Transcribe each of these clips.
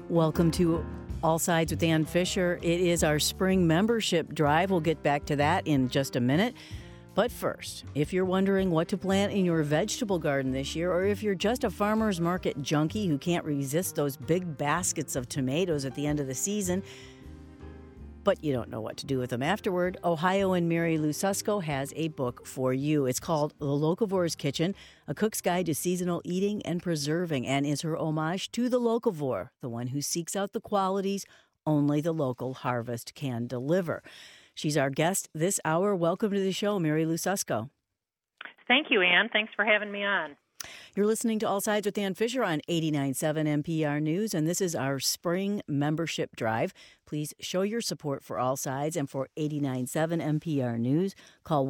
Welcome to All Sides with Ann Fisher. It is our spring membership drive. We'll get back to that in just a minute. But first, if you're wondering what to plant in your vegetable garden this year, or if you're just a farmer's market junkie who can't resist those big baskets of tomatoes at the end of the season, but you don't know what to do with them afterward, Ohioan Mary Lou Susko has a book for you. It's called The Locavore's Kitchen, A Cook's Guide to Seasonal Eating and Preserving, and is her homage to the locavore, the one who seeks out the qualities only the local harvest can deliver. She's our guest this hour. Welcome to the show, Mary Lou Susko. Thank you, Ann. Thanks for having me on. You're listening to All Sides with Ann Fisher on 89.7 NPR News, and this is our spring membership drive. Please show your support for All Sides and for 89.7 NPR News. Call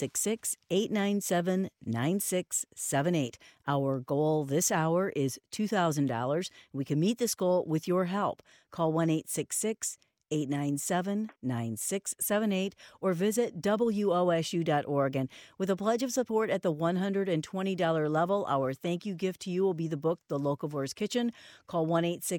1-866-897-9678. Our goal this hour is $2,000. We can meet this goal with your help. Call 1-866-897-9678 or visit WOSU.org. And with a pledge of support at the $120 level, our thank you gift to you will be the book, The Locavore's Kitchen. Call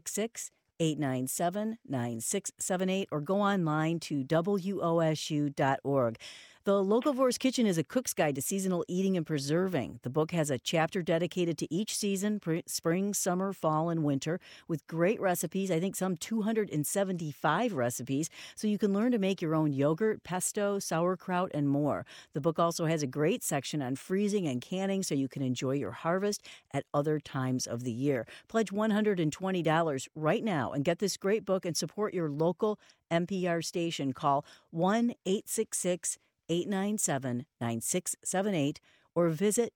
1-866-897-9678 or go online to WOSU.org. The Locavore's Kitchen is a cook's guide to seasonal eating and preserving. The book has a chapter dedicated to each season, spring, summer, fall, and winter, with great recipes, I think some 275 recipes, so you can learn to make your own yogurt, pesto, sauerkraut, and more. The book also has a great section on freezing and canning so you can enjoy your harvest at other times of the year. Pledge $120 right now and get this great book and support your local NPR station. Call 1-866-897-9678 or visit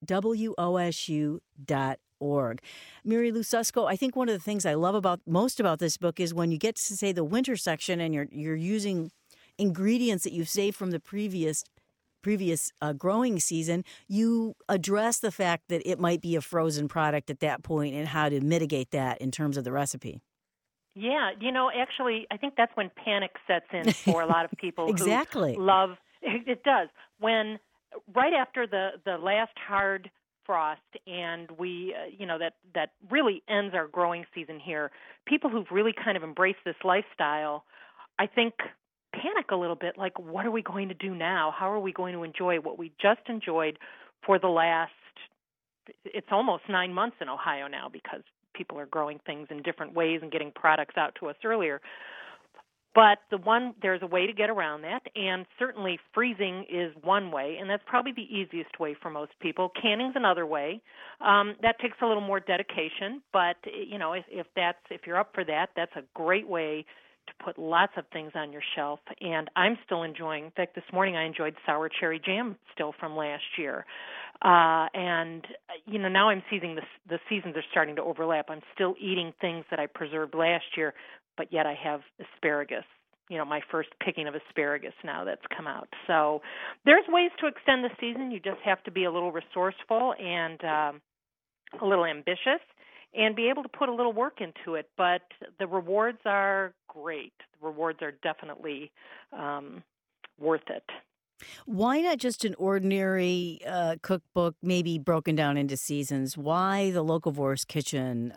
WOSU.org. Mary Lou Susko, I think one of the things I love most about this book is when you get to, say, the winter section and you're using ingredients that you've saved from the previous growing season, you address the fact that it might be a frozen product at that point and how to mitigate that in terms of the recipe. Yeah, actually, I think that's when panic sets in for a lot of people Exactly. who love. It does. When right after the last hard frost and we, that really ends our growing season here, people who've really kind of embraced this lifestyle, I think, panic a little bit, like, what are we going to do now? How are we going to enjoy what we just enjoyed for the last, it's almost 9 months in Ohio now because people are growing things in different ways and getting products out to us earlier. But there's a way to get around that, and certainly freezing is one way, and that's probably the easiest way for most people. Canning's another way. That takes a little more dedication, but if you're up for that, that's a great way to put lots of things on your shelf. And I'm still enjoying. In fact, this morning I enjoyed sour cherry jam still from last year. And now I'm seeing the seasons are starting to overlap. I'm still eating things that I preserved last year, but yet I have asparagus, my first picking of asparagus now that's come out. So there's ways to extend the season. You just have to be a little resourceful and a little ambitious and be able to put a little work into it. But the rewards are great. The rewards are definitely worth it. Why not just an ordinary cookbook, maybe broken down into seasons? Why the Locavore's Kitchen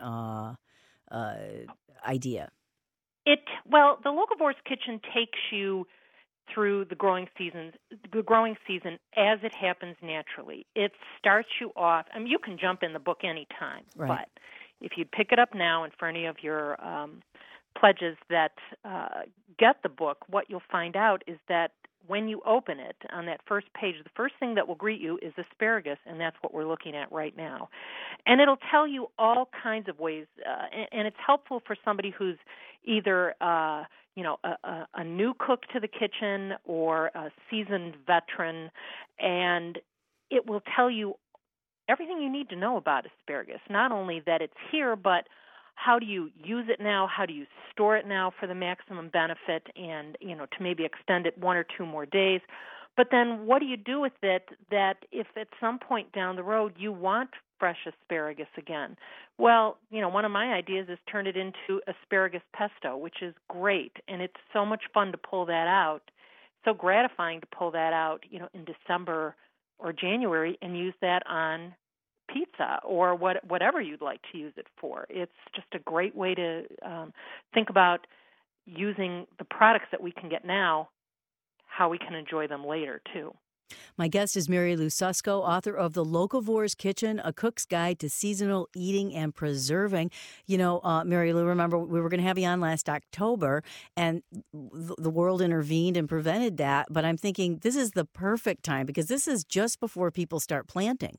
idea? The Locavore's Kitchen takes you through the growing season as it happens naturally. It starts you off. I mean, you can jump in the book anytime, right. But if you pick it up now and for any of your pledges that get the book, what you'll find out is that when you open it on that first page, the first thing that will greet you is asparagus, and that's what we're looking at right now. And it'll tell you all kinds of ways, and it's helpful for somebody who's either a new cook to the kitchen or a seasoned veteran, and it will tell you everything you need to know about asparagus, not only that it's here, but how do you use it now? How do you store it now for the maximum benefit and, to maybe extend it 1 or 2 more days? But then what do you do with it that if at some point down the road you want fresh asparagus again? Well, one of my ideas is turn it into asparagus pesto, which is great. And it's so much fun to pull that out, so gratifying to pull that out, in December or January and use that on pizza or whatever you'd like to use it for. It's just a great way to think about using the products that we can get now, how we can enjoy them later, too. My guest is Mary Lou Susko, author of The Locavores Kitchen, A Cook's Guide to Seasonal Eating and Preserving. You know, Mary Lou, remember we were going to have you on last October, and the world intervened and prevented that. But I'm thinking this is the perfect time because this is just before people start planting.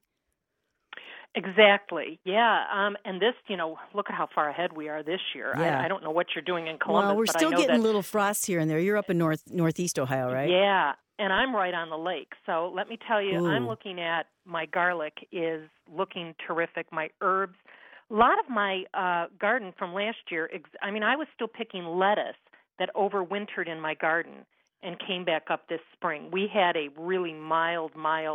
Exactly. Yeah. And this, look at how far ahead we are this year. Yeah. I don't know what you're doing in Columbus. Well, we're still but I know getting that, little frosts here and there. You're up in northeast Ohio, right? Yeah. And I'm right on the lake. So let me tell you, Ooh. I'm looking at my garlic is looking terrific. My herbs, a lot of my garden from last year, I was still picking lettuce that overwintered in my garden and came back up this spring. We had a really mild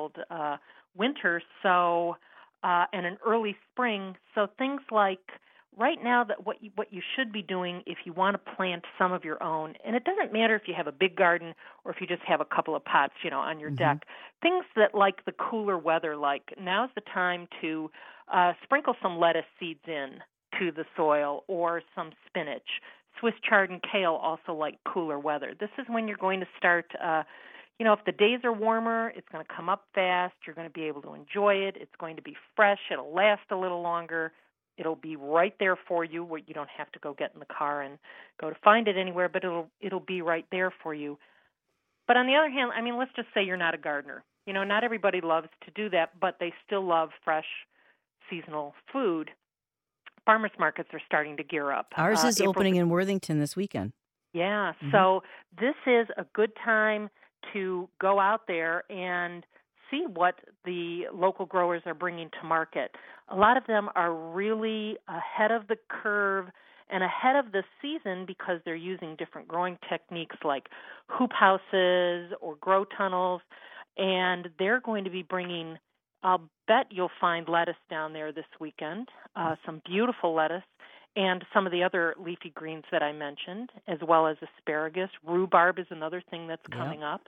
winter, so and an early spring. So things like right now, that what you should be doing if you want to plant some of your own, and it doesn't matter if you have a big garden or if you just have a couple of pots, on your deck. Things that like the cooler weather, like now's the time to sprinkle some lettuce seeds in to the soil or some spinach. Swiss chard and kale also like cooler weather. This is when you're going to start. If the days are warmer, it's going to come up fast. You're going to be able to enjoy it. It's going to be fresh. It'll last a little longer. It'll be right there for you, where you don't have to go get in the car and go to find it anywhere, but it'll be right there for you. But on the other hand, let's just say you're not a gardener. Not everybody loves to do that, but they still love fresh, seasonal food. Farmers markets are starting to gear up. Ours is opening in Worthington this weekend. Yeah, so this is a good time to go out there and see what the local growers are bringing to market. A lot of them are really ahead of the curve and ahead of the season because they're using different growing techniques like hoop houses or grow tunnels, and they're going to be bringing, I'll bet you'll find lettuce down there this weekend, some beautiful lettuce, and some of the other leafy greens that I mentioned, as well as asparagus. Rhubarb is another thing that's coming up.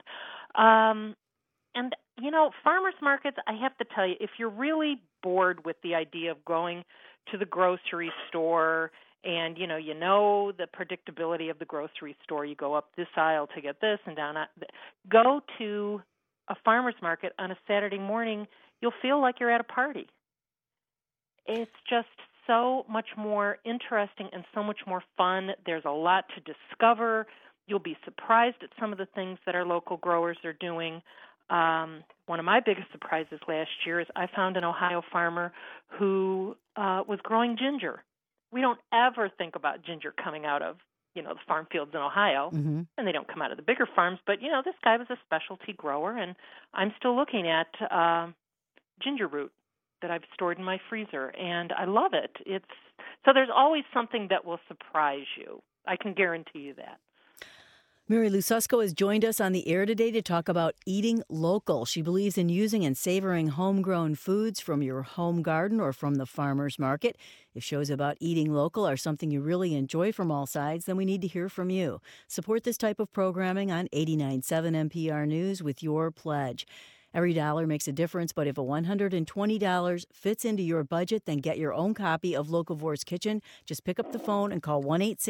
And, farmers markets, I have to tell you, if you're really bored with the idea of going to the grocery store and, the predictability of the grocery store, you go up this aisle to get this and down, go to a farmer's market on a Saturday morning, you'll feel like you're at a party. It's just so much more interesting and so much more fun. There's a lot to discover. You'll be surprised at some of the things that our local growers are doing. One of my biggest surprises last year is I found an Ohio farmer who was growing ginger. We don't ever think about ginger coming out of, the farm fields in Ohio, and they don't come out of the bigger farms. But, this guy was a specialty grower, and I'm still looking at ginger root that I've stored in my freezer, and I love it. So there's always something that will surprise you. I can guarantee you that. Mary Lou Susko has joined us on the air today to talk about eating local. She believes in using and savoring homegrown foods from your home garden or from the farmer's market. If shows about eating local are something you really enjoy from all sides, then we need to hear from you. Support this type of programming on 89.7 NPR News with your pledge. Every dollar makes a difference, but if a $120 fits into your budget, then get your own copy of Locavores Kitchen. Just pick up the phone and call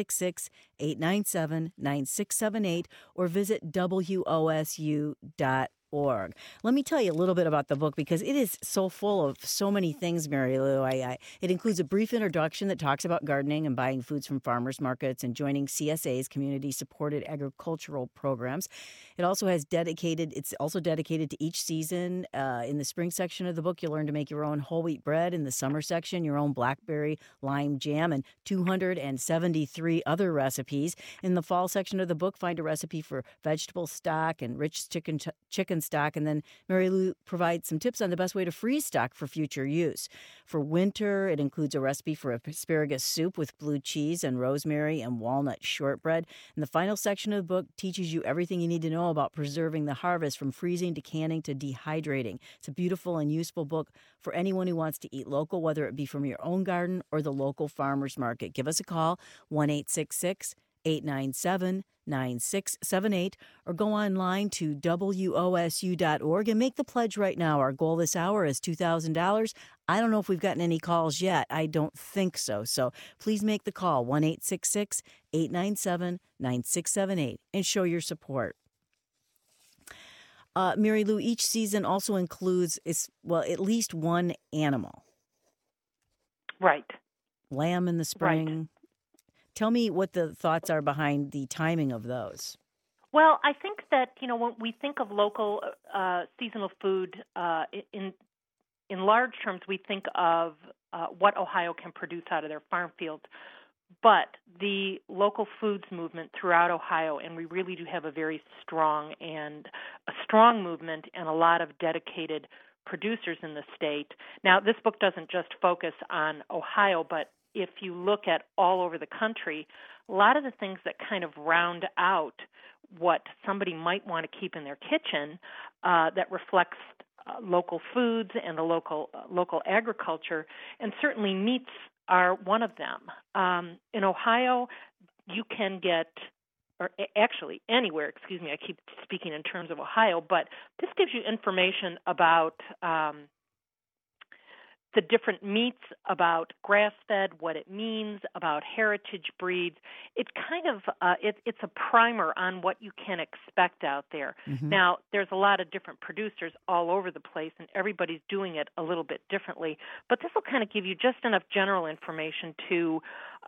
1-866-897-9678 or visit WOSU.org. Let me tell you a little bit about the book because it is so full of so many things, Mary Lou. It includes a brief introduction that talks about gardening and buying foods from farmers markets and joining CSA's community-supported agricultural programs. It's also dedicated to each season. In the spring section of the book, you'll learn to make your own whole wheat bread. In the summer section, your own blackberry lime jam and 273 other recipes. In the fall section of the book, find a recipe for vegetable stock and rich chicken stock, and then Mary Lou provides some tips on the best way to freeze stock for future use. For winter, it includes a recipe for asparagus soup with blue cheese and rosemary and walnut shortbread. And the final section of the book teaches you everything you need to know about preserving the harvest, from freezing to canning to dehydrating. It's a beautiful and useful book for anyone who wants to eat local, whether it be from your own garden or the local farmer's market. Give us a call, 1-866 897-9678, or go online to WOSU.org and make the pledge right now. Our goal this hour is $2,000. I don't know if we've gotten any calls yet. I don't think so. So please make the call, 1-866-897-9678, and show your support. Mary Lou, each season also includes, at least one animal. Right. Lamb in the spring. Right. Tell me what the thoughts are behind the timing of those. Well, I think that, when we think of local seasonal food, in large terms, we think of what Ohio can produce out of their farm fields. But the local foods movement throughout Ohio, and we really do have a very strong movement and a lot of dedicated producers in the state. Now, this book doesn't just focus on Ohio, but if you look at all over the country, a lot of the things that kind of round out what somebody might want to keep in their kitchen that reflects local foods and the local agriculture, and certainly meats are one of them. In Ohio, you can get, or actually anywhere, I keep speaking in terms of Ohio, but this gives you information about the different meats, about grass-fed, what it means, about heritage breeds. It kind of it's a primer on what you can expect out there. Mm-hmm. Now, there's a lot of different producers all over the place, and everybody's doing it a little bit differently. But this will kind of give you just enough general information to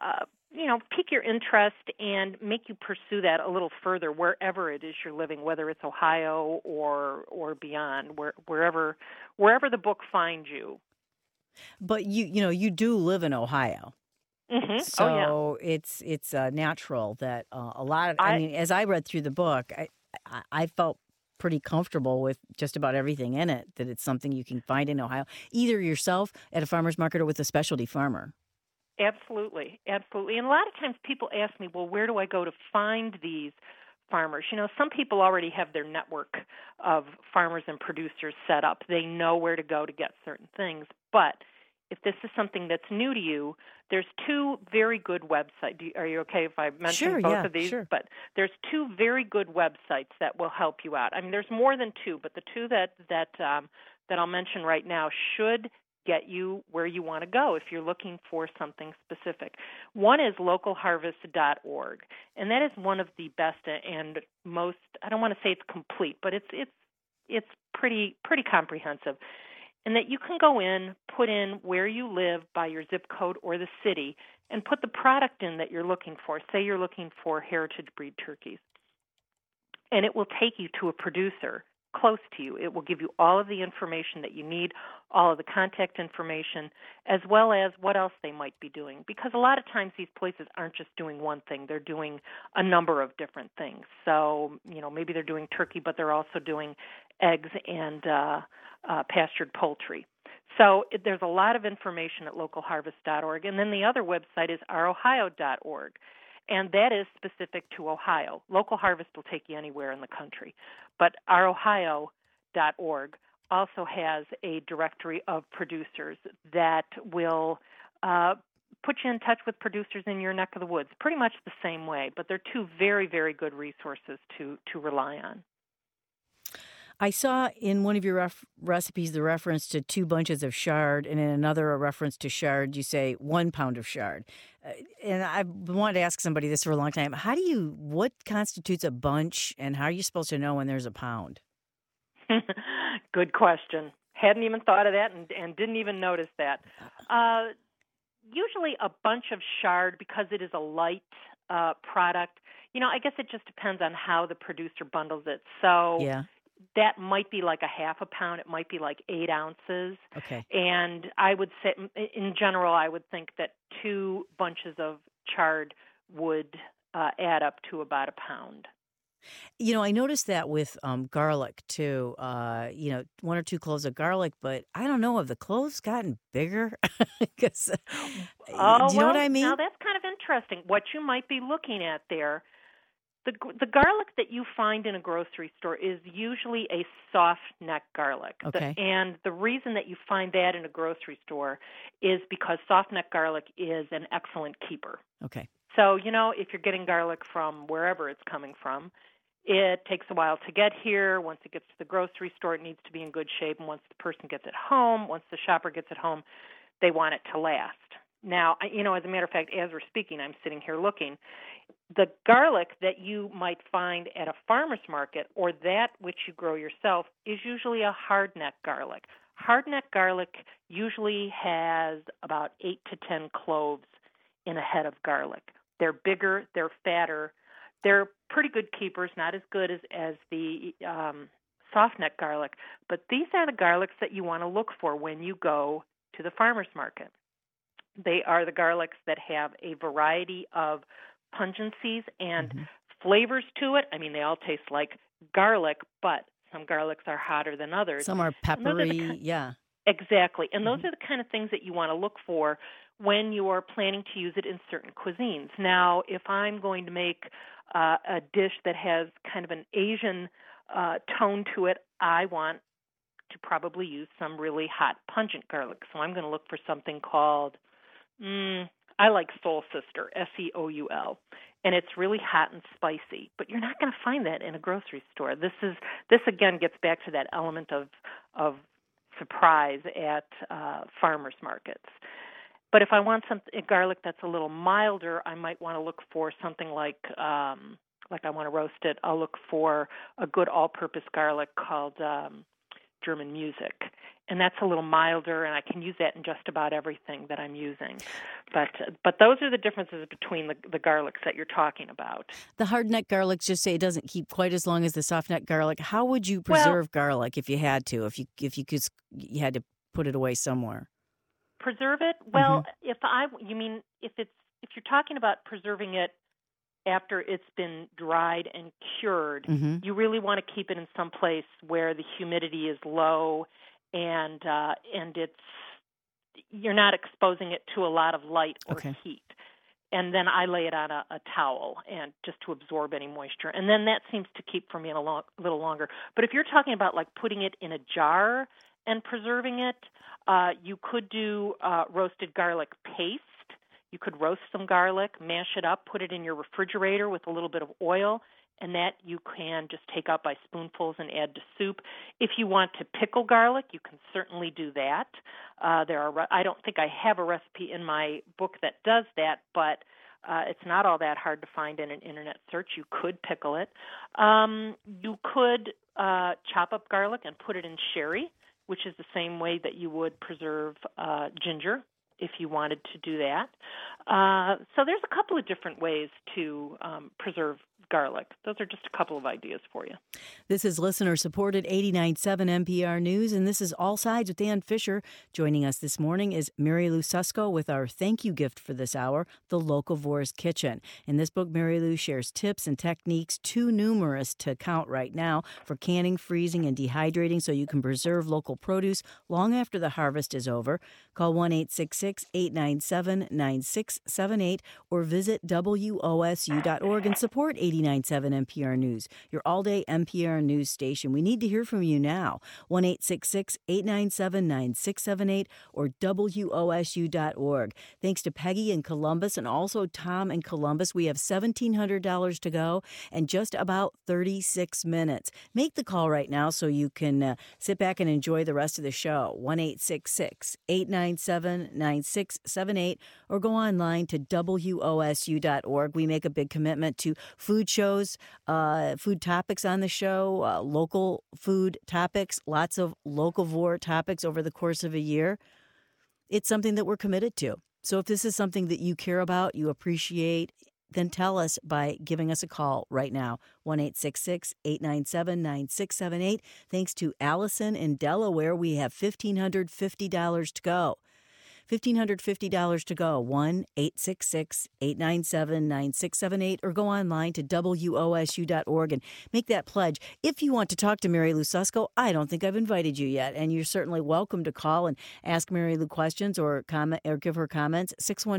pique your interest and make you pursue that a little further wherever it is you're living, whether it's Ohio or beyond, wherever the book finds you. But you do live in Ohio, mm-hmm. So it's natural that a lot of. I mean, as I read through the book, I felt pretty comfortable with just about everything in it. That it's something you can find in Ohio, either yourself at a farmer's market or with a specialty farmer. Absolutely. And a lot of times people ask me, well, where do I go to find these farmers? Some people already have their network of farmers and producers set up. They know where to go to get certain things. But if this is something that's new to you, there's two very good websites. Are you okay if I mention both of these? Sure. But there's two very good websites that will help you out. I mean, there's more than two, but the two that I'll mention right now should get you where you want to go if you're looking for something specific. One is localharvest.org, and that is one of the best and most, I don't want to say it's complete, but it's pretty comprehensive. And that you can go in, put in where you live by your zip code or the city, and put the product in that you're looking for. Say you're looking for heritage breed turkeys. And it will take you to a producer close to you. It will give you all of the information that you need, all of the contact information, as well as what else they might be doing. Because a lot of times these places aren't just doing one thing. They're doing a number of different things. So, maybe they're doing turkey, but they're also doing eggs and pastured poultry. So there's a lot of information at localharvest.org. And then the other website is ourohio.org. And that is specific to Ohio. Local Harvest will take you anywhere in the country. But ourohio.org also has a directory of producers that will put you in touch with producers in your neck of the woods, pretty much the same way. But they're two very, very good resources to rely on. I saw in one of your recipes the reference to 2 bunches of chard, and in another a reference to chard, you say 1 pound of chard. And I wanted to ask somebody this for a long time. What constitutes a bunch, and how are you supposed to know when there's a pound? Good question. Hadn't even thought of that and didn't even notice that. Usually a bunch of chard, because it is a light product, I guess it just depends on how the producer bundles it. So yeah. That might be like a half a pound. It might be like 8 ounces. Okay. And I would say, in general, I would think that 2 bunches of chard would add up to about a pound. I noticed that with garlic, too. 1 or 2 cloves of garlic, but I don't know, have the cloves gotten bigger? Do you know what I mean? Now, that's kind of interesting. What you might be looking at there, the garlic that you find in a grocery store is usually a soft neck garlic. Okay. And the reason that you find that in a grocery store is because soft neck garlic is an excellent keeper. Okay. So, if you're getting garlic from wherever it's coming from, it takes a while to get here. Once it gets to the grocery store, it needs to be in good shape. And once the person gets it home, once the shopper gets it home, they want it to last. Now, as a matter of fact, as we're speaking, I'm sitting here looking. The garlic that you might find at a farmer's market or that which you grow yourself is usually a hardneck garlic. Hardneck garlic usually has about 8 to 10 cloves in a head of garlic. They're bigger, they're fatter. They're pretty good keepers, not as good as the softneck garlic, but these are the garlics that you want to look for when you go to the farmer's market. They are the garlics that have a variety of pungencies and flavors to it. I mean, they all taste like garlic, but some garlics are hotter than others. Some are peppery, yeah. Exactly. And those are the kind of things that you want to look for when you are planning to use it in certain cuisines. Now, if I'm going to make a dish that has kind of an Asian tone to it, I want to probably use some really hot, pungent garlic. So I'm going to look for something called, I like Soul Sister, Seoul, and it's really hot and spicy. But you're not going to find that in a grocery store. This again gets back to that element of surprise at farmers markets. But if I want a garlic that's a little milder, I might want to look for something like I want to roast it. I'll look for a good all-purpose garlic called German Music. And that's a little milder, and I can use that in just about everything that I'm using. But those are the differences between the garlics that you're talking about. The hardneck garlics just say it doesn't keep quite as long as the softneck garlic. How would you preserve garlic if you had to? If you had to put it away somewhere? Preserve it? Well, if you're talking about preserving it after it's been dried and cured, you really want to keep it in some place where the humidity is low and you're not exposing it to a lot of light or heat. And then I lay it on a towel and just to absorb any moisture. And then that seems to keep for me a little longer. But if you're talking about like putting it in a jar and preserving it, you could do roasted garlic paste. You could roast some garlic, mash it up, put it in your refrigerator with a little bit of oil, and that you can just take out by spoonfuls and add to soup. If you want to pickle garlic, you can certainly do that. I don't think I have a recipe in my book that does that, but it's not all that hard to find in an internet search. You could pickle it. You could chop up garlic and put it in sherry, which is the same way that you would preserve ginger if you wanted to do that. So there's a couple of different ways to preserve garlic. Those are just a couple of ideas for you. This is listener-supported 89.7 NPR News, and this is All Sides with Dan Fisher. Joining us this morning is Mary Lou Susko with our thank you gift for this hour, The Locavore's Kitchen. In this book, Mary Lou shares tips and techniques too numerous to count right now for canning, freezing, and dehydrating so you can preserve local produce long after the harvest is over. Call 1-866-897-9678 or visit WOSU.org and support 89.7 NPR News, your all-day NPR News station. We need to hear from you now. 1-866-897-9678 or WOSU.org. Thanks to Peggy in Columbus and also Tom in Columbus. We have $1,700 to go and just about 36 minutes. Make the call right now so you can sit back and enjoy the rest of the show. 1-866-897-9678 or go online to WOSU.org. We make a big commitment to food shows, food topics on the show, local food topics, lots of locavore topics over the course of a year. It's something that we're committed to. So if this is something that you care about, you appreciate, then tell us by giving us a call right now, 1-866-897-9678. Thanks to Allison in Delaware, we have $1,550 to go. $1,550 to go, 1-866-897-9678, or go online to WOSU.org and make that pledge. If you want to talk to Mary Lou Susko, I don't think I've invited you yet, and you're certainly welcome to call and ask Mary Lou questions or comment or give her comments,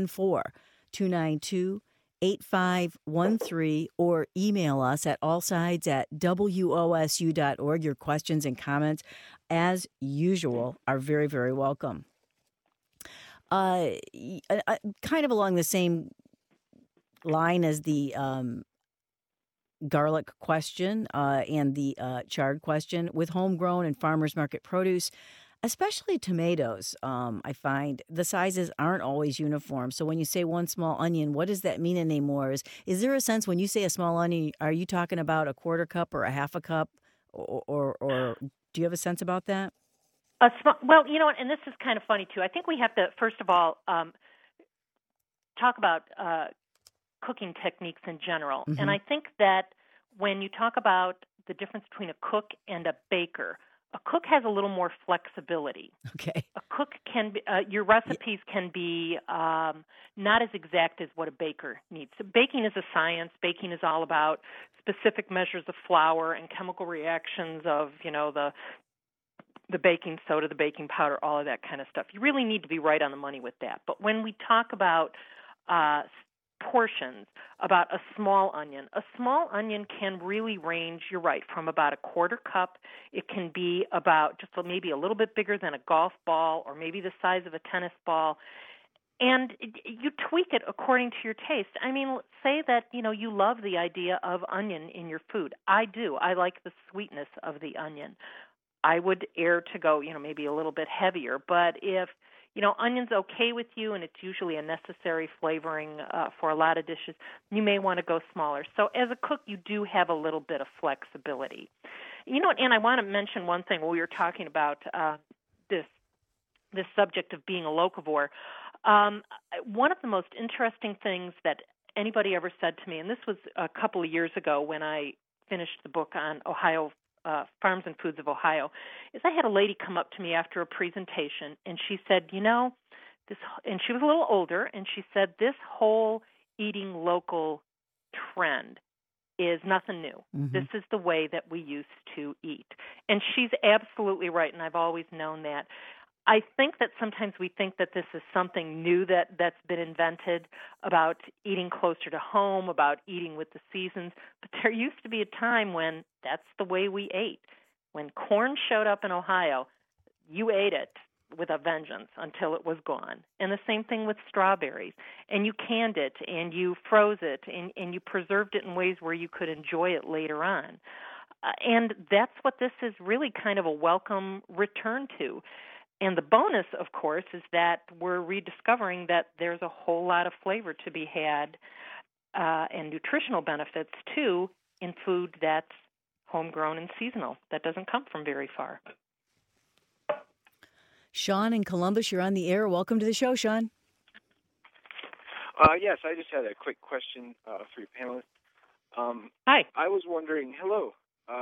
614-292-8513, or email us at allsides@WOSU.org. Your questions and comments, as usual, are very, very welcome. Kind of along the same line as the garlic question and the chard question. With homegrown and farmers market produce, especially tomatoes, I find the sizes aren't always uniform. So when you say one small onion, what does that mean anymore? Is there a sense when you say a small onion, are you talking about a quarter cup or a half a cup? Or do you have a sense about that? Well, and this is kind of funny, too. I think we have to, first of all, talk about cooking techniques in general. Mm-hmm. And I think that when you talk about the difference between a cook and a baker, a cook has a little more flexibility. Okay. A cook can be, your recipes can be not as exact as what a baker needs. So baking is a science. Baking is all about specific measures of flour and chemical reactions of, the baking soda, the baking powder, all of that kind of stuff. You really need to be right on the money with that. But when we talk about portions, about a small onion can really range, you're right, from about a quarter cup. It can be about just maybe a little bit bigger than a golf ball or maybe the size of a tennis ball. And you tweak it according to your taste. I mean, say that, you love the idea of onion in your food. I do. I like the sweetness of the onion. I would err to go, maybe a little bit heavier. But if, onion's okay with you and it's usually a necessary flavoring for a lot of dishes, you may want to go smaller. So as a cook, you do have a little bit of flexibility. And I want to mention one thing when we were talking about this subject of being a locavore. One of the most interesting things that anybody ever said to me, and this was a couple of years ago when I finished the book on Ohio Farms and Foods of Ohio, is I had a lady come up to me after a presentation, and she said, this, and she was a little older, and she said, this whole eating local trend is nothing new. Mm-hmm. This is the way that we used to eat. And she's absolutely right, and I've always known that. I think that sometimes we think that this is something new that's been invented about eating closer to home, about eating with the seasons. But there used to be a time when that's the way we ate. When corn showed up in Ohio, you ate it with a vengeance until it was gone. And the same thing with strawberries. And you canned it, and you froze it, and you preserved it in ways where you could enjoy it later on. And that's what this is really kind of a welcome return to. And the bonus, of course, is that we're rediscovering that there's a whole lot of flavor to be had and nutritional benefits, too, in food that's homegrown and seasonal. That doesn't come from very far. Sean in Columbus, you're on the air. Welcome to the show, Sean. Yes, I just had a quick question for your panelists. Hi. I was wondering, hello.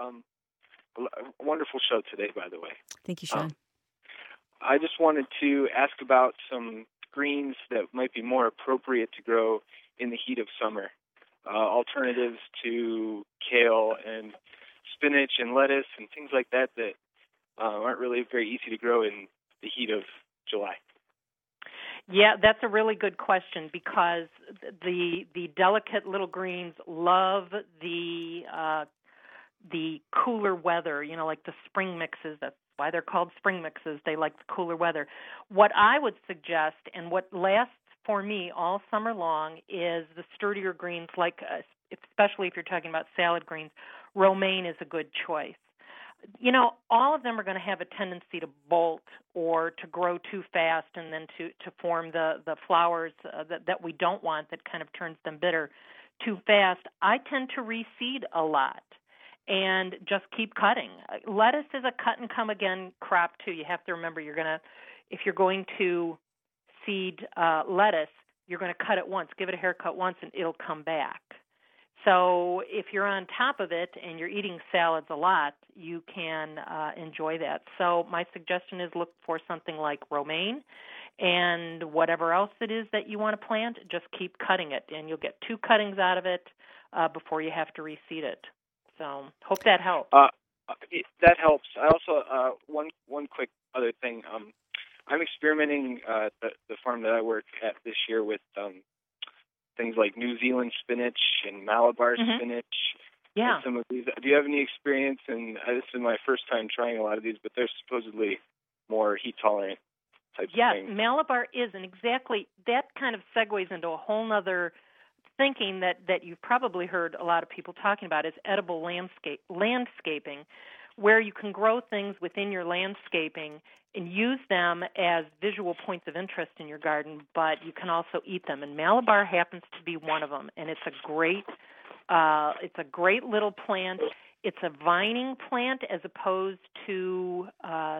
A wonderful show today, by the way. Thank you, Sean. I just wanted to ask about some greens that might be more appropriate to grow in the heat of summer, alternatives to kale and spinach and lettuce and things like that aren't really very easy to grow in the heat of July. Yeah, that's a really good question because the delicate little greens love the cooler weather, like the spring mixes. That's why they're called spring mixes. They like the cooler weather. What I would suggest, and what lasts for me all summer long, is the sturdier greens, like especially if you're talking about salad greens. Romaine is a good choice. All of them are going to have a tendency to bolt or to grow too fast and then to form the flowers that we don't want, that kind of turns them bitter too fast. I tend to reseed a lot and just keep cutting. Lettuce is a cut and come again crop too. You have to remember if you're going to seed lettuce, you're going to cut it once, give it a haircut once, and it'll come back. So if you're on top of it and you're eating salads a lot, you can enjoy that. So my suggestion is look for something like romaine, and whatever else it is that you want to plant, just keep cutting it, and you'll get 2 cuttings out of it before you have to reseed it. So hope that helps. That helps. I also one quick other thing. I'm experimenting at the farm that I work at this year with things like New Zealand spinach and Malabar spinach. Yeah. And some of these. Do you have any experience? And this is my first time trying a lot of these, but they're supposedly more heat tolerant types of things. Yes, Malabar is, and exactly that kind of segues into a whole other thinking that you've probably heard a lot of people talking about is edible landscaping, where you can grow things within your landscaping and use them as visual points of interest in your garden, but you can also eat them. And Malabar happens to be one of them, and it's a great little plant. It's a vining plant as opposed to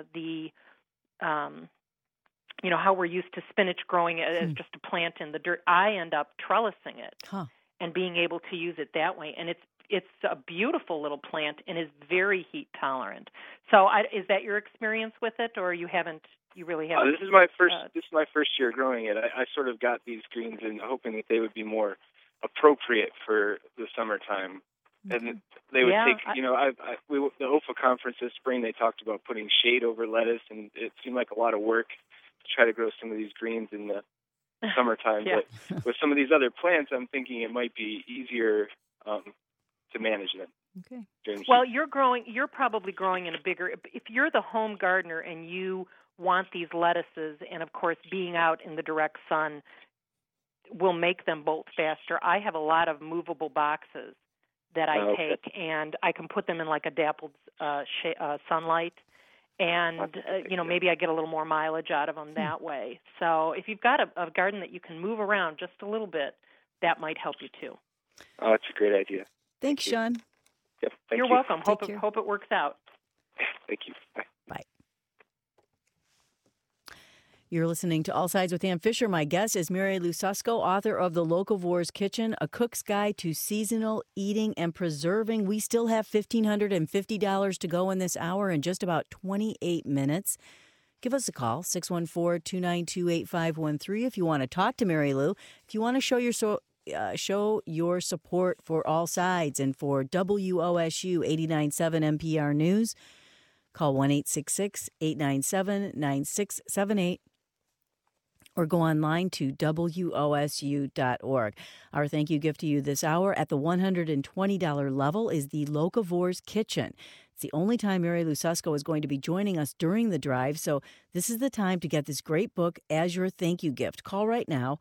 how we're used to spinach growing as just a plant in the dirt. I end up trellising it and being able to use it that way. And it's a beautiful little plant and is very heat tolerant. So is that your experience with it, or you really haven't? This is my first year growing it. I sort of got these greens and hoping that they would be more appropriate for the summertime. And they would take, the OFA conference this spring, they talked about putting shade over lettuce, and it seemed like a lot of work to try to grow some of these greens in the summertime. But with some of these other plants, I'm thinking it might be easier to manage them. Okay. Well, you're probably growing in a bigger, if you're the home gardener and you want these lettuces, and of course being out in the direct sun will make them bolt faster. I have a lot of movable boxes that I take, and I can put them in like a dappled sunlight, and maybe I get a little more mileage out of them that way. So if you've got a garden that you can move around just a little bit, that might help you too. Oh, that's a great idea. Thanks, Sean. Yep, You're welcome. Hope it works out. Thank you. Bye. Bye. You're listening to All Sides with Ann Fisher. My guest is Mary Lou Susko, author of The Locavores Kitchen, A Cook's Guide to Seasonal Eating and Preserving. We still have $1,550 to go in this hour in just about 28 minutes. Give us a call, 614-292-8513, if you want to talk to Mary Lou. If you want to show your support for All Sides and for WOSU 89.7 NPR News, call 1-866-897-9678. or go online to WOSU.org. Our thank you gift to you this hour at the $120 level is the Locavores Kitchen. It's the only time Mary Lou Susko is going to be joining us during the drive, so this is the time to get this great book as your thank you gift. Call right now,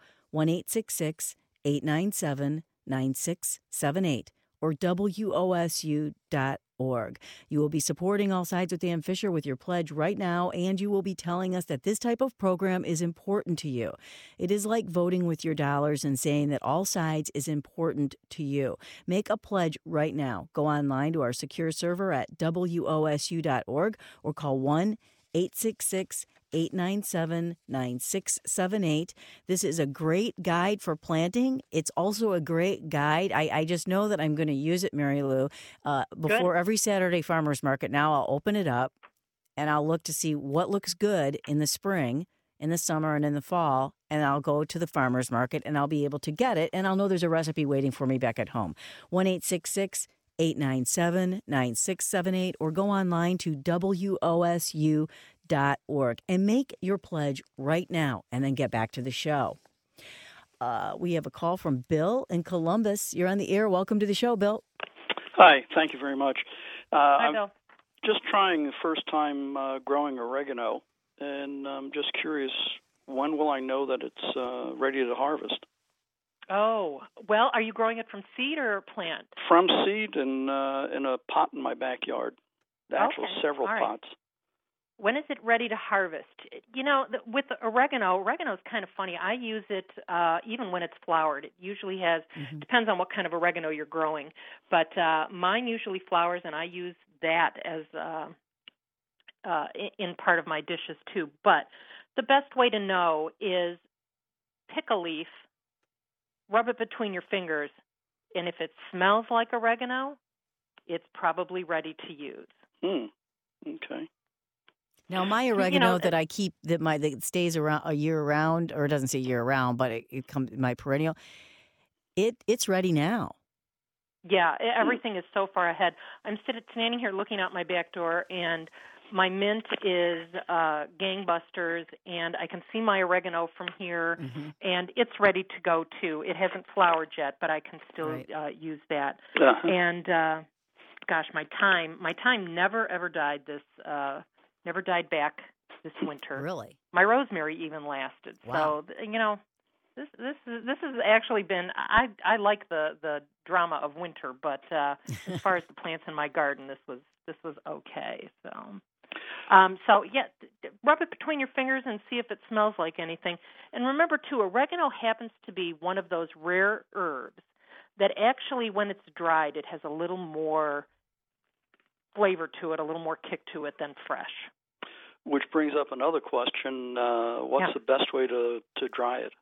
1-866-897-9678 or WOSU.org. You will be supporting All Sides with Ann Fisher with your pledge right now, and you will be telling us that this type of program is important to you. It is like voting with your dollars and saying that All Sides is important to you. Make a pledge right now. Go online to our secure server at WOSU.org or call 1-866-897-9678. This is a great guide for planting. It's also a great guide. I just know that I'm going to use it, Mary Lou, before every Saturday farmer's market. Now I'll open it up and I'll look to see what looks good in the spring, in the summer, and in the fall, and I'll go to the farmer's market and I'll be able to get it, and I'll know there's a recipe waiting for me back at home. 1-866-897-9678 or go online to WOSU.org and make your pledge right now and then get back to the show. We have a call from Bill in Columbus. You're on the air. Welcome to the show, Bill. Hi. Thank you very much. Hi, Bill. I'm just trying the first time growing oregano, and I'm just curious, when will I know that it's ready to harvest? Oh, well, are you growing it from seed or plant? From seed in a pot in my backyard. Actually, several pots. When is it ready to harvest? You know, with oregano is kind of funny. I use it even when it's flowered. It usually has, depends on what kind of oregano you're growing. But mine usually flowers, and I use that as in part of my dishes too. But the best way to know is pick a leaf, rub it between your fingers, and if it smells like oregano, it's probably ready to use. Okay. Now, my oregano that I keep that stays around a year round, or it doesn't say year round, but it comes my perennial. It's ready now. Yeah, everything is so far ahead. I'm standing here looking out my back door, and my mint is gangbusters, and I can see my oregano from here, and it's ready to go too. It hasn't flowered yet, but I can still use that. And gosh, my thyme never ever died back this winter. Really? My rosemary even lasted. Wow. So, you know, This has actually been. I like the drama of winter, but as far as the plants in my garden, this was okay. So yeah, rub it between your fingers and see if it smells like anything. And remember too, oregano happens to be one of those rare herbs that actually, when it's dried, it has a little more flavor to it, a little more kick to it than fresh. Which brings up another question: what's the best way to dry it?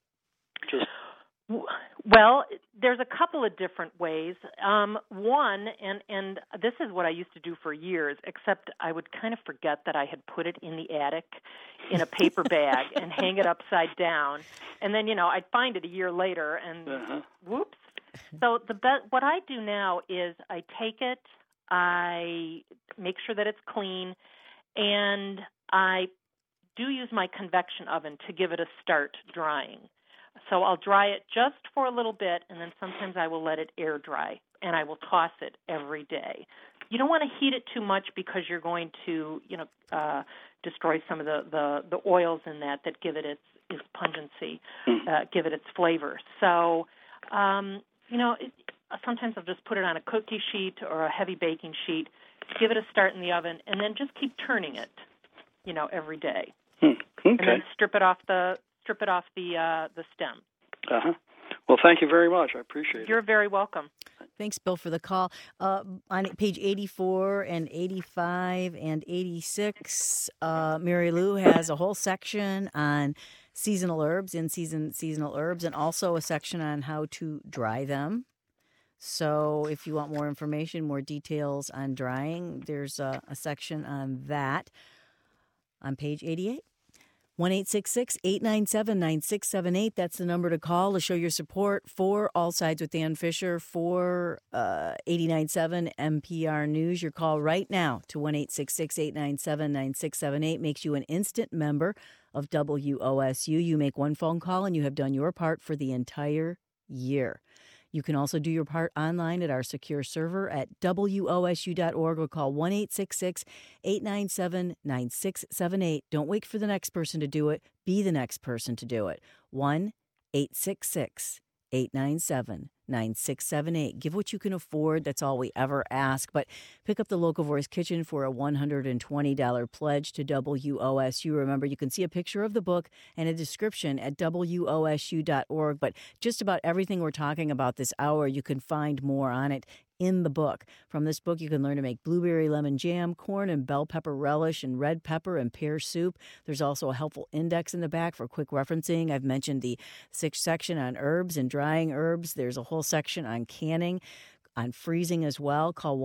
Well, there's a couple of different ways. One, and this is what I used to do for years, except I would kind of forget that I had put it in the attic in a paper bag and hang it upside down, and then I'd find it a year later, and whoops. So what I do now is I take it, I make sure that it's clean, and I do use my convection oven to give it a start drying. So I'll dry it just for a little bit, and then sometimes I will let it air dry, and I will toss it every day. You don't want to heat it too much because you're going to, destroy some of the oils in that give it its pungency, give it its flavor. So, sometimes I'll just put it on a cookie sheet or a heavy baking sheet, give it a start in the oven, and then just keep turning it, every day. Okay. And then strip it off the stem. Well, thank you very much. I appreciate it. You're very welcome. Thanks, Bill, for the call. On page 84 and 85 and 86, Mary Lou has a whole section on seasonal herbs, in-season seasonal herbs, and also a section on how to dry them. So if you want more information, more details on drying, there's a section on that on page 88. 1-866-897-9678. That's the number to call to show your support for All Sides with Dan Fisher, for 89.7 NPR News. Your call right now to 1-866-897-9678 makes you an instant member of WOSU. You make one phone call and you have done your part for the entire year. You can also do your part online at our secure server at WOSU.org or call 1-866-897-9678. Don't wait for the next person to do it. Be the next person to do it. 1-866-897-9678. Give what you can afford. That's all we ever ask. But pick up the Local Voice Kitchen for a $120 pledge to WOSU. Remember, you can see a picture of the book and a description at WOSU.org. But just about everything we're talking about this hour, you can find more on it in the book. From this book, you can learn to make blueberry lemon jam, corn and bell pepper relish, and red pepper and pear soup. There's also a helpful index in the back for quick referencing. I've mentioned the 6th section on herbs and drying herbs. There's a whole section on canning, on freezing as well. Call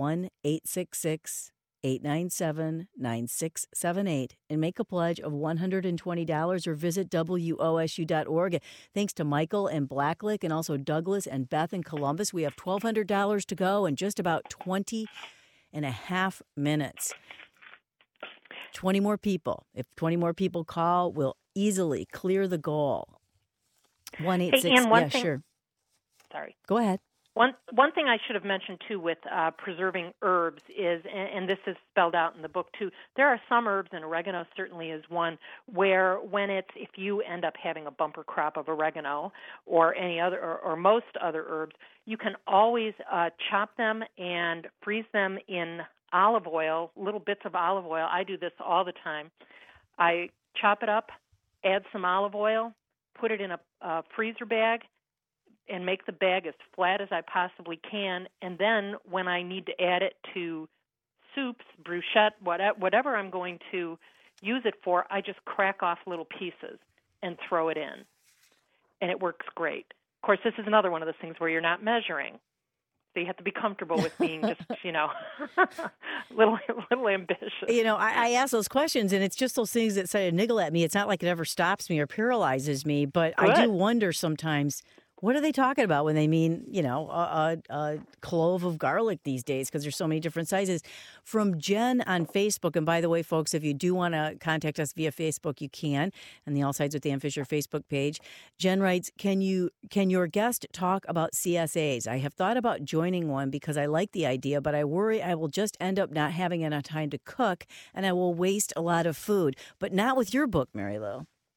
1-866-897-9678 and make a pledge of $120 or visit WOSU.org. Thanks to Michael and Blacklick and also Douglas and Beth in Columbus. We have $1,200 to go in just about 20 and a half minutes. 20 more people. If 20 more people call, we'll easily clear the goal. 1-866. Sure. Sorry. Go ahead. One thing I should have mentioned, too, with preserving herbs is, and this is spelled out in the book, too, there are some herbs, and oregano certainly is one, where if you end up having a bumper crop of oregano or any other, or most other herbs, you can always chop them and freeze them in olive oil, little bits of olive oil. I do this all the time. I chop it up, add some olive oil, put it in a freezer bag, and make the bag as flat as I possibly can. And then when I need to add it to soups, bruschetta, whatever I'm going to use it for, I just crack off little pieces and throw it in. And it works great. Of course, this is another one of those things where you're not measuring. So you have to be comfortable with being just, little ambitious. I ask those questions, and it's just those things that sort of niggle at me. It's not like it ever stops me or paralyzes me, but Good. I do wonder sometimes, what are they talking about when they mean, a clove of garlic these days? Because there's so many different sizes. From Jen on Facebook, and by the way, folks, if you do want to contact us via Facebook, you can, and the All Sides with Dan Fisher Facebook page. Jen writes, can your guest talk about CSAs? I have thought about joining one because I like the idea, but I worry I will just end up not having enough time to cook, and I will waste a lot of food. But not with your book, Mary Lou.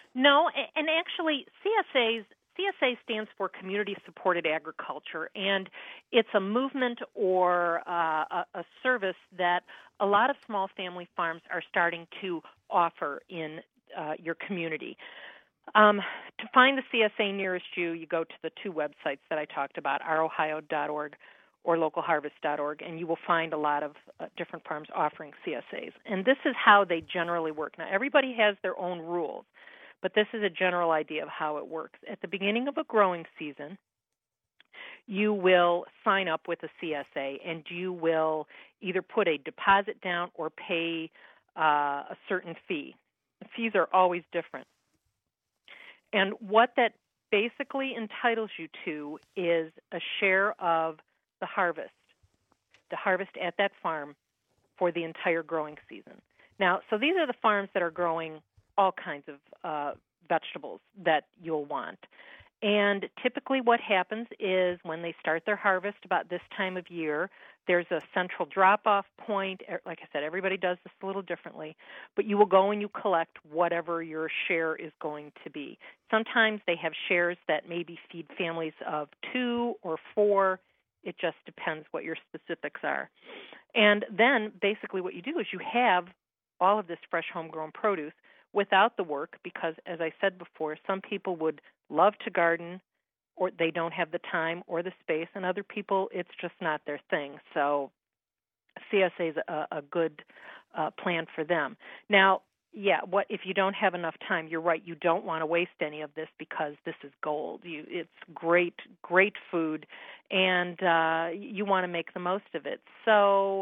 No, and actually CSA stands for Community Supported Agriculture, and it's a movement or a service that a lot of small family farms are starting to offer in your community. To find the CSA nearest you, you go to the two websites that I talked about, ourohio.org or localharvest.org, and you will find a lot of different farms offering CSAs. And this is how they generally work. Now, everybody has their own rules, but this is a general idea of how it works. At the beginning of a growing season, you will sign up with a CSA, and you will either put a deposit down or pay a certain fee. The fees are always different. And what that basically entitles you to is a share of the harvest at that farm for the entire growing season. Now, so these are the farms that are growing all kinds of vegetables that you'll want. And typically what happens is when they start their harvest about this time of year, there's a central drop-off point. Like I said, everybody does this a little differently, but you will go and you collect whatever your share is going to be. Sometimes they have shares that maybe feed families of 2 or 4. It just depends what your specifics are. And then basically what you do is you have all of this fresh homegrown produce without the work because, as I said before, some people would love to garden or they don't have the time or the space, and other people, it's just not their thing. So CSA is a good plan for them. Now, what if you don't have enough time? You're right. You don't want to waste any of this because this is gold. It's great food, and you want to make the most of it. So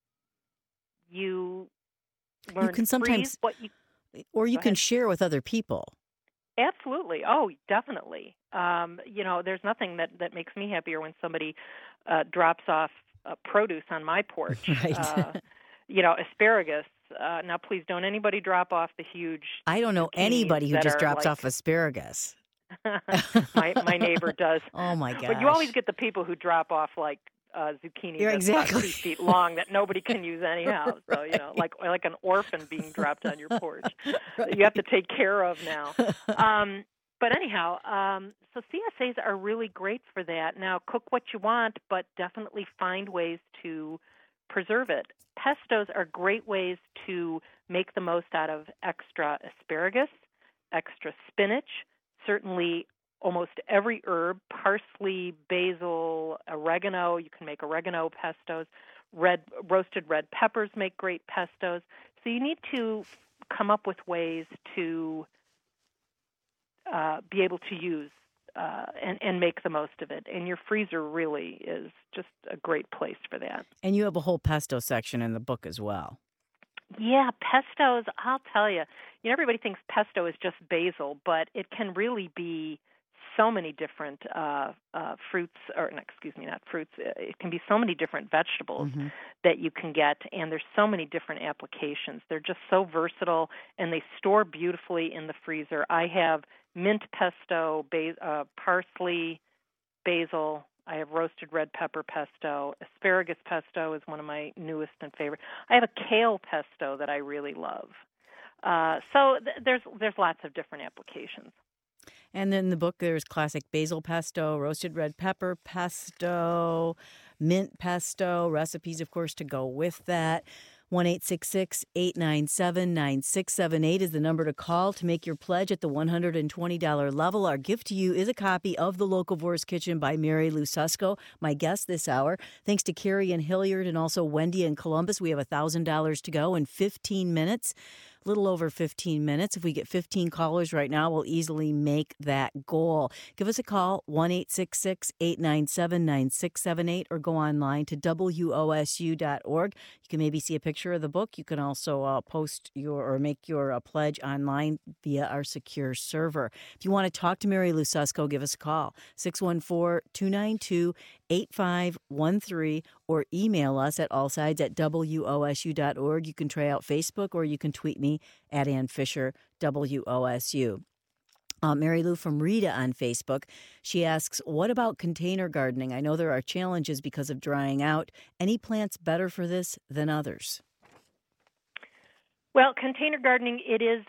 you learn you can sometimes, or you can share with other people. Absolutely. Oh, definitely. There's nothing that makes me happier when somebody drops off produce on my porch. Right. Asparagus. Now, please don't anybody drop off the huge. I don't know anybody who just drops off asparagus. my neighbor does. Oh my gosh! But you always get the people who drop off zucchini that's exactly. about 2 feet long that nobody can use anyhow. So like an orphan being dropped on your porch that you have to take care of now. But anyhow, so CSAs are really great for that. Now, cook what you want, but definitely find ways to preserve it. Pestos are great ways to make the most out of extra asparagus, extra spinach, certainly almost every herb, parsley, basil, oregano. You can make oregano pestos. Roasted red peppers make great pestos. So you need to come up with ways to be able to use and make the most of it. And your freezer really is just a great place for that. And you have a whole pesto section in the book as well. Yeah, pestos, I'll tell you. Everybody thinks pesto is just basil, but it can really be so many different fruits, not fruits. It can be so many different vegetables that you can get, and there's so many different applications. They're just so versatile, and they store beautifully in the freezer. I have mint pesto, parsley, basil. I have roasted red pepper pesto. Asparagus pesto is one of my newest and favorite. I have a kale pesto that I really love. So there's lots of different applications. And then in the book, there's classic basil pesto, roasted red pepper pesto, mint pesto, recipes, of course, to go with that. 1-866-897-9678 is the number to call to make your pledge at the $120 level. Our gift to you is a copy of The Locavores Kitchen by Mary Lou Susko, my guest this hour. Thanks to Carrie in Hilliard and also Wendy in Columbus. We have $1,000 to go in 15 minutes. A little over 15 minutes. If we get 15 callers right now, we'll easily make that goal. Give us a call, 1-866-897-9678, or go online to WOSU.org. You can maybe see a picture of the book. You can also make your pledge online via our secure server. If you want to talk to Mary Lou Susko, give us a call, 614-292-8513, or email us at allsides@WOSU.org. You can try out Facebook, or you can tweet me at Ann Fisher, WOSU. Mary Lou from Rita on Facebook, she asks, what about container gardening? I know there are challenges because of drying out. Any plants better for this than others? Well, container gardening, it is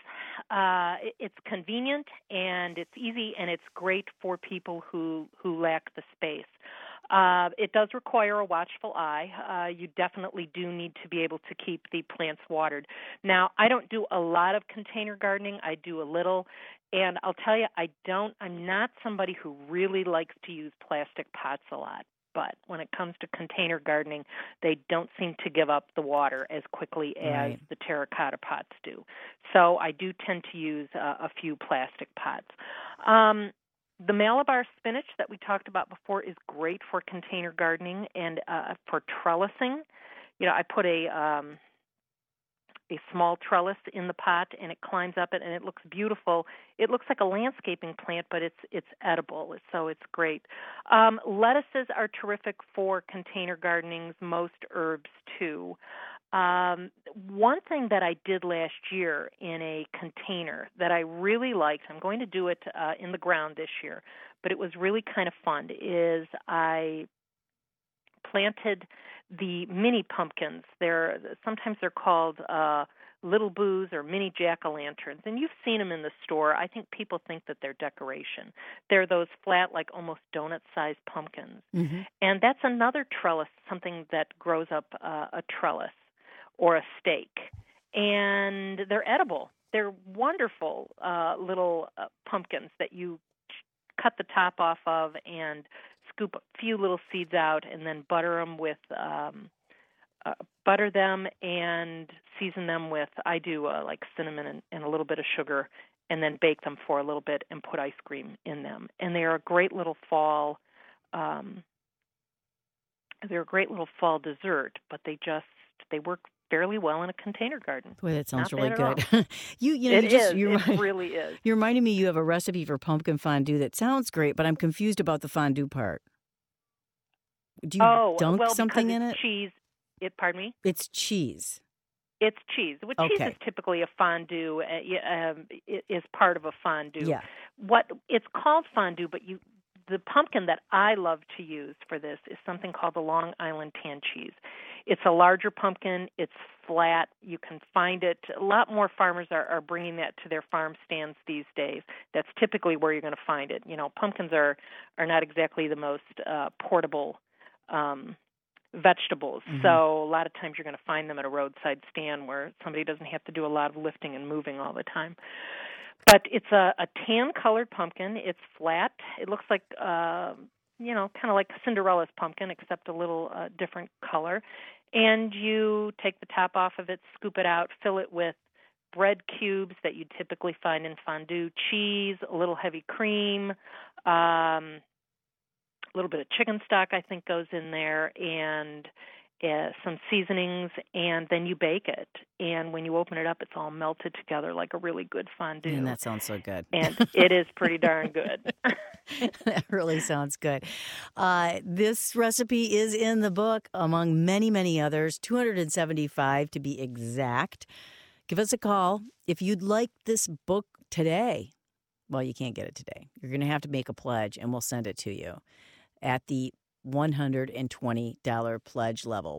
it's convenient and it's easy and it's great for people who lack the space. It does require a watchful eye. You definitely do need to be able to keep the plants watered. Now, I don't do a lot of container gardening. I do a little. And I'll tell you, I'm not somebody who really likes to use plastic pots a lot. But when it comes to container gardening, they don't seem to give up the water as quickly as the terracotta pots do. So I do tend to use a few plastic pots. The Malabar spinach that we talked about before is great for container gardening and for trellising. You know, I put a small trellis in the pot, and it climbs up it, and it looks beautiful. It looks like a landscaping plant, but it's edible, so it's great. Lettuces are terrific for container gardenings, most herbs too. One thing that I did last year in a container that I really liked, I'm going to do it in the ground this year, but it was really kind of fun, is I planted the mini pumpkins. Sometimes they're called little boos or mini jack-o'-lanterns, and you've seen them in the store. I think people think that they're decoration. They're those flat, like almost donut-sized pumpkins. Mm-hmm. And that's another trellis, something that grows up a trellis or a stake. And they're edible. They're wonderful little pumpkins that you cut the top off of and scoop a few little seeds out, and then butter them and season them with, I do like cinnamon and a little bit of sugar, and then bake them for a little bit and put ice cream in them. And they're a great little fall. They're a great little fall dessert, but they work fairly well in a container garden. Boy, that sounds really good. It really is. You reminded me you have a recipe for pumpkin fondue that sounds great, but I'm confused about the fondue part. Do you dunk something in it? Cheese. Pardon me? It's cheese. It's cheese. Cheese is typically a fondue. Is part of a fondue. Yeah. It's called fondue, but the pumpkin that I love to use for this is something called the Long Island tan cheese. It's a larger pumpkin. It's flat. You can find it. A lot more farmers are bringing that to their farm stands these days. That's typically where you're going to find it. You know, pumpkins are not exactly the most portable vegetables. Mm-hmm. So a lot of times you're going to find them at a roadside stand where somebody doesn't have to do a lot of lifting and moving all the time. But it's a tan-colored pumpkin. It's flat. It looks like, kind of like Cinderella's pumpkin, except a little different color. And you take the top off of it, scoop it out, fill it with bread cubes that you typically find in fondue, cheese, a little heavy cream, a little bit of chicken stock, I think, goes in there, and some seasonings, and then you bake it. And when you open it up, it's all melted together like a really good fondue. And that sounds so good. And it is pretty darn good. That really sounds good. This recipe is in the book, among many, many others, 275 to be exact. Give us a call. If you'd like this book today, well, you can't get it today. You're going to have to make a pledge, and we'll send it to you at the $120 pledge level,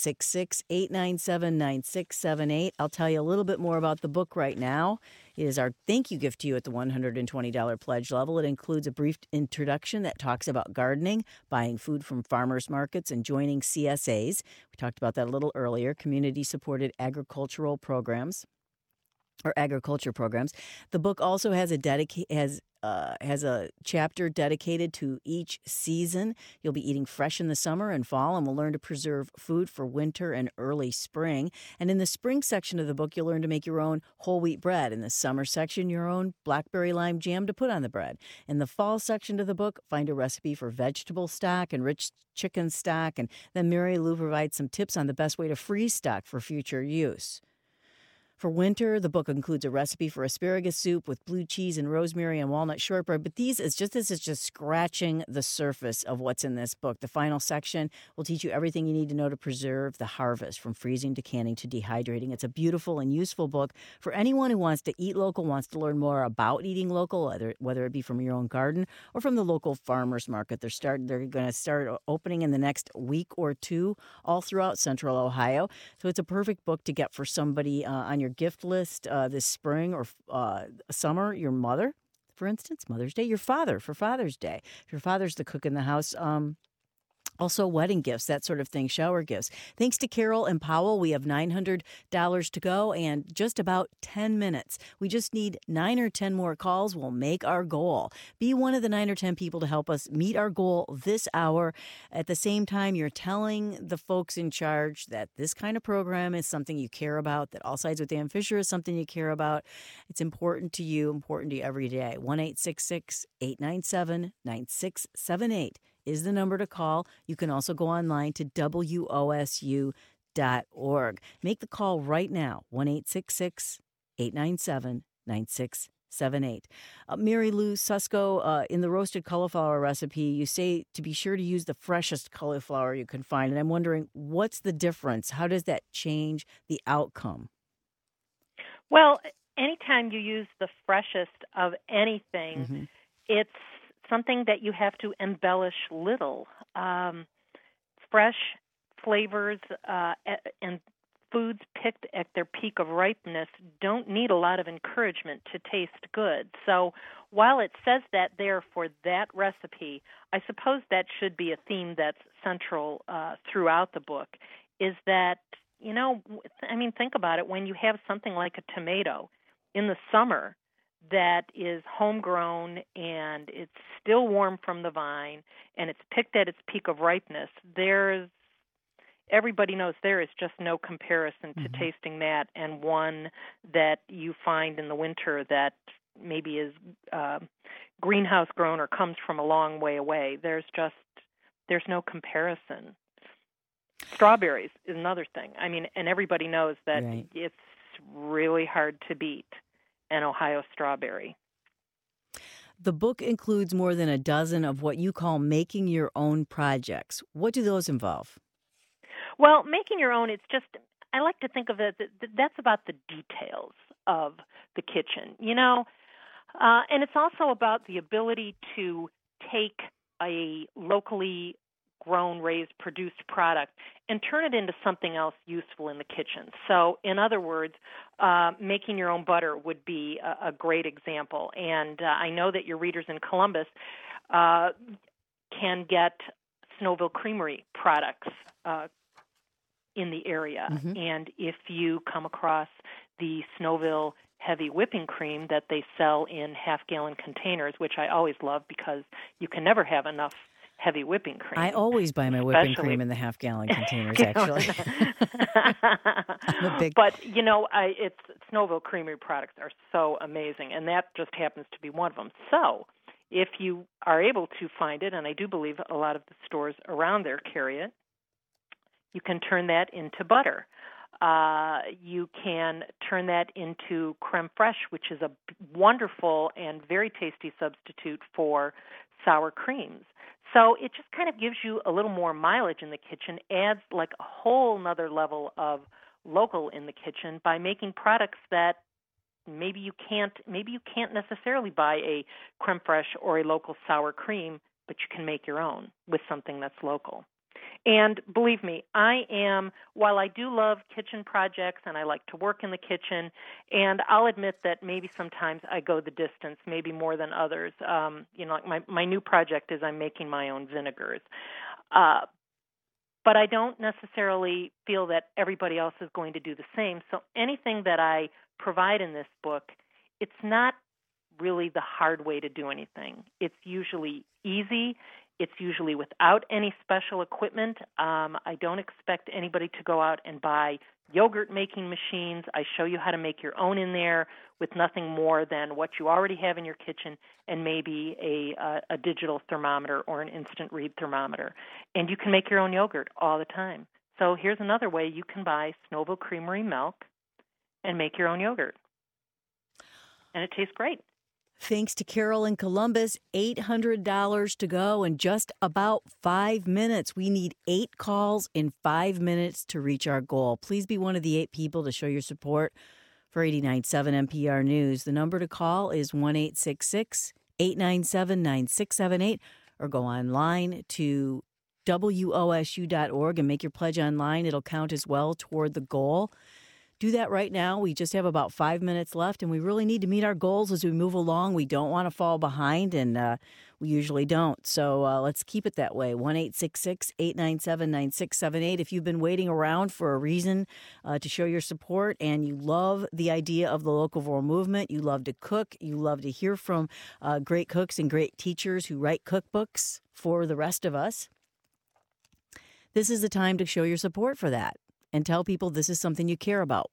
1-866-897-9678. I'll tell you a little bit more about the book right now. It is our thank you gift to you at the $120 pledge level. It includes a brief introduction that talks about gardening, buying food from farmers markets, and joining CSAs. We talked about that a little earlier, community-supported agriculture programs. The book also has a chapter dedicated to each season. You'll be eating fresh in the summer and fall, and we'll learn to preserve food for winter and early spring. And in the spring section of the book, you'll learn to make your own whole wheat bread. In the summer section, your own blackberry lime jam to put on the bread. In the fall section of the book, find a recipe for vegetable stock and rich chicken stock. And then Mary Lou provides some tips on the best way to freeze stock for future use. For winter, the book includes a recipe for asparagus soup with blue cheese and rosemary and walnut shortbread. But this is just scratching the surface of what's in this book. The final section will teach you everything you need to know to preserve the harvest, from freezing to canning to dehydrating. It's a beautiful and useful book for anyone who wants to eat local, wants to learn more about eating local, whether it be from your own garden or from the local farmers market. They're going to start opening in the next week or two all throughout Central Ohio. So it's a perfect book to get for somebody on your gift list this spring or summer, your mother, for instance, Mother's Day, your father for Father's Day. If your father's the cook in the house, also wedding gifts, that sort of thing, shower gifts. Thanks to Carol and Powell, we have $900 to go and just about 10 minutes. We just need 9 or 10 more calls. We'll make our goal. Be one of the 9 or 10 people to help us meet our goal this hour. At the same time, you're telling the folks in charge that this kind of program is something you care about, that All Sides with Dan Fisher is something you care about. It's important to you, important to you every day. 1-866-897-9678. is the number to call. You can also go online to WOSU.org. Make the call right now, 1-866-897-9678. Mary Lou Susko, in the roasted cauliflower recipe, you say to be sure to use the freshest cauliflower you can find. And I'm wondering, what's the difference? How does that change the outcome? Well, anytime you use the freshest of anything, it's something that you have to embellish little. Fresh flavors and foods picked at their peak of ripeness don't need a lot of encouragement to taste good. So while it says that there for that recipe, I suppose that should be a theme that's central throughout the book, is that, think about it. When you have something like a tomato in the summer that is homegrown and it's still warm from the vine and it's picked at its peak of ripeness, everybody knows there is just no comparison to tasting that and one that you find in the winter that maybe is greenhouse grown or comes from a long way away. There's no comparison. Strawberries is another thing. And everybody knows that It's really hard to beat an Ohio strawberry. The book includes more than a dozen of what you call making your own projects. What do those involve? Well, making your own, I like to think of it, that's about the details of the kitchen, and it's also about the ability to take a locally grown, raised, produced product and turn it into something else useful in the kitchen. So, in other words, making your own butter would be a great example. And I know that your readers in Columbus can get Snowville Creamery products in the area. And if you come across the Snowville heavy whipping cream that they sell in half-gallon containers, which I always love because you can never have enough heavy whipping cream. I always buy my whipping cream in the half-gallon containers, actually. But, it's Snowville Creamery products are so amazing, and that just happens to be one of them. So if you are able to find it, and I do believe a lot of the stores around there carry it, you can turn that into butter. You can turn that into creme fraiche, which is a wonderful and very tasty substitute for sour creams. So it just kind of gives you a little more mileage in the kitchen, adds like a whole nother level of local in the kitchen by making products that maybe you can't necessarily buy a creme fraiche or a local sour cream, but you can make your own with something that's local. And believe me, while I do love kitchen projects and I like to work in the kitchen, and I'll admit that maybe sometimes I go the distance, maybe more than others. Like my new project is I'm making my own vinegars. But I don't necessarily feel that everybody else is going to do the same. So anything that I provide in this book, it's not really the hard way to do anything. It's usually easy. It's usually without any special equipment. I don't expect anybody to go out and buy yogurt making machines. I show you how to make your own in there with nothing more than what you already have in your kitchen and maybe a digital thermometer or an instant read thermometer. And you can make your own yogurt all the time. So here's another way you can buy Snowville Creamery milk and make your own yogurt. And it tastes great. Thanks to Carol in Columbus, $800 to go in just about 5 minutes. We need 8 calls in 5 minutes to reach our goal. Please be one of the 8 people to show your support for 89.7 NPR News. The number to call is 1-866-897-9678 or go online to WOSU.org and make your pledge online. It'll count as well toward the goal. do that right now. We just have about 5 minutes left, and we really need to meet our goals as we move along. We don't want to fall behind, and we usually don't. So let's keep it that way. 1-866-897-9678. If you've been waiting around for a reason to show your support and you love the idea of the Locavore movement, you love to cook, you love to hear from great cooks and great teachers who write cookbooks for the rest of us, this is the time to show your support for that and tell people this is something you care about.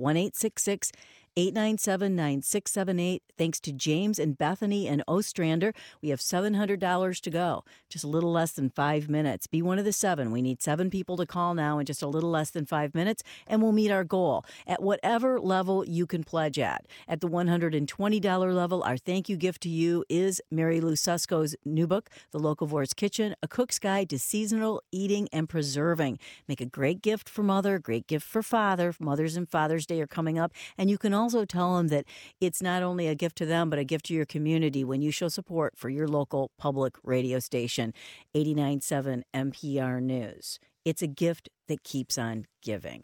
1-866-897-9678. Thanks to James and Bethany and Ostrander, we have $700 to go. Just a little less than 5 minutes. Be one of the 7. We need 7 people to call now in just a little less than 5 minutes, and we'll meet our goal at whatever level you can pledge at. At the $120 level, our thank you gift to you is Mary Lou Susko's new book, The Locavore's Kitchen, A Cook's Guide to Seasonal Eating and Preserving. Make a great gift for mother, great gift for father. Mother's and Father's Day are coming up, and you can also tell them that it's not only a gift to them, but a gift to your community when you show support for your local public radio station, 89.7 NPR News. It's a gift that keeps on giving.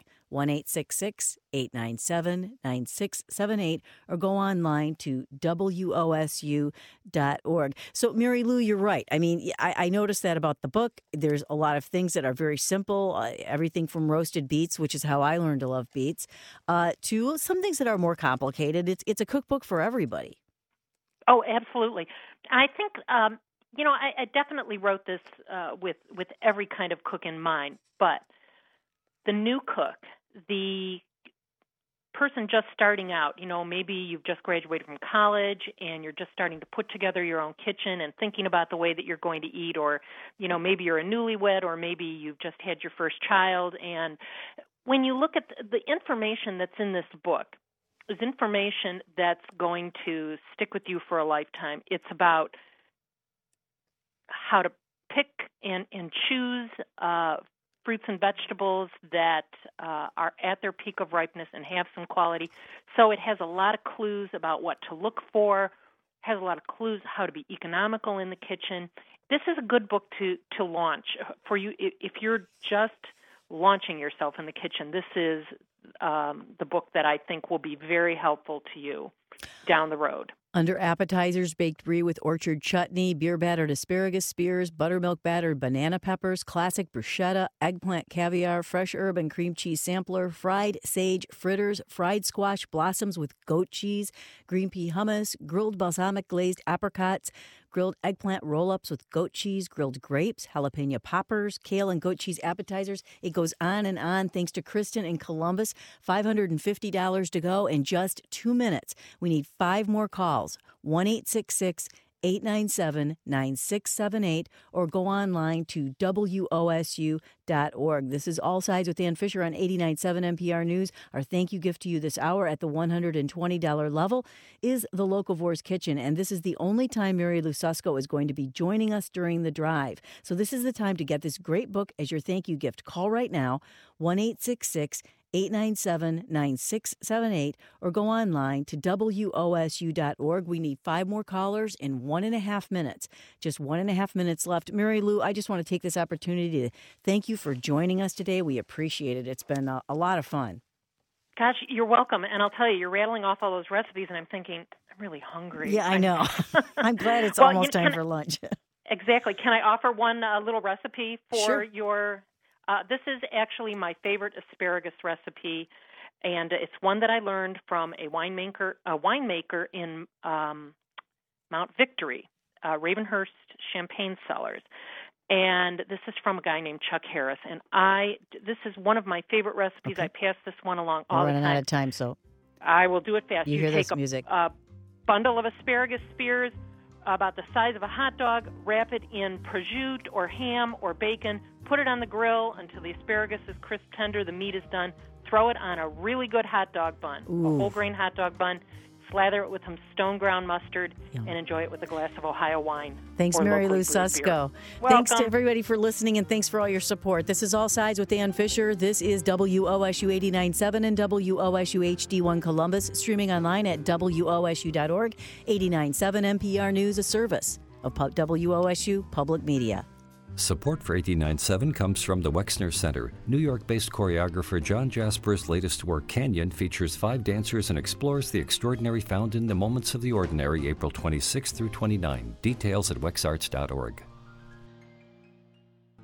1-866-897-9678 or go online to WOSU.org. So, Mary Lou, you're right. I mean, I noticed that about the book. There's a lot of things that are very simple, everything from roasted beets, which is how I learned to love beets, to some things that are more complicated. It's a cookbook for everybody. Oh, absolutely. I think, I definitely wrote this with every kind of cook in mind, but the new cook, the person just starting out, maybe you've just graduated from college and you're just starting to put together your own kitchen and thinking about the way that you're going to eat, or, maybe you're a newlywed, or maybe you've just had your first child. And when you look at the information that's in this book, is information that's going to stick with you for a lifetime. It's about how to pick and choose fruits and vegetables that are at their peak of ripeness and have some quality. So it has a lot of clues about what to look for, has a lot of clues how to be economical in the kitchen. This is a good book to launch for you if you're just launching yourself in the kitchen. This is the book that I think will be very helpful to you down the road. Under appetizers, baked brie with orchard chutney, beer-battered asparagus spears, buttermilk-battered banana peppers, classic bruschetta, eggplant caviar, fresh herb and cream cheese sampler, fried sage fritters, fried squash blossoms with goat cheese, green pea hummus, grilled balsamic glazed apricots, grilled eggplant roll-ups with goat cheese, grilled grapes, jalapeno poppers, kale and goat cheese appetizers. It goes on and on. Thanks to Kristen in Columbus. $550 to go in just 2 minutes. We need 5 more calls. 1-866-897-9678 or go online to WOSU.org. This is All Sides with Dan Fisher on 89.7 NPR News. Our thank you gift to you this hour at the $120 level is the Locavore's Kitchen, and this is the only time Mary Lou Susko is going to be joining us during the drive. So this is the time to get this great book as your thank you gift. Call right now, 1-866-897-9678 or go online to WOSU.org. We need 5 more callers in 1.5 minutes. Just 1.5 minutes left. Mary Lou, I just want to take this opportunity to thank you for joining us today. We appreciate it. It's been a lot of fun. Gosh, you're welcome. And I'll tell you, you're rattling off all those recipes, and I'm thinking, I'm really hungry. Yeah, I know. I'm glad it's almost time for lunch. Exactly. Can I offer one little recipe for Sure. your... this is actually my favorite asparagus recipe, and it's one that I learned from a winemaker in Mount Victory, Ravenhurst Champagne Cellars. And this is from a guy named Chuck Harris. And this is one of my favorite recipes. Okay. I pass this one along all the time. We're running out of time, so I will do it fast. you hear take this music. a bundle of asparagus spears, about the size of a hot dog, wrap it in prosciutto or ham or bacon, put it on the grill until the asparagus is crisp tender, the meat is done, throw it on a really good hot dog bun, Ooh. a whole grain hot dog bun, slather it with some stone ground mustard, Yum. and enjoy it with a glass of Ohio wine. Thanks, or Mary Lou locally brewed Susko. beer. Thanks to Welcome. everybody for listening, and thanks for all your support. This is All Sides with Dan Fisher. This is WOSU 89.7 and WOSU HD1 Columbus, streaming online at WOSU.org. 89.7 NPR News, a service of WOSU Public Media. Support for 89.7 comes from the Wexner Center. New York-based choreographer John Jasper's latest work, Canyon, features 5 dancers and explores the extraordinary found in the moments of the ordinary, April 26 through 29. Details at wexarts.org.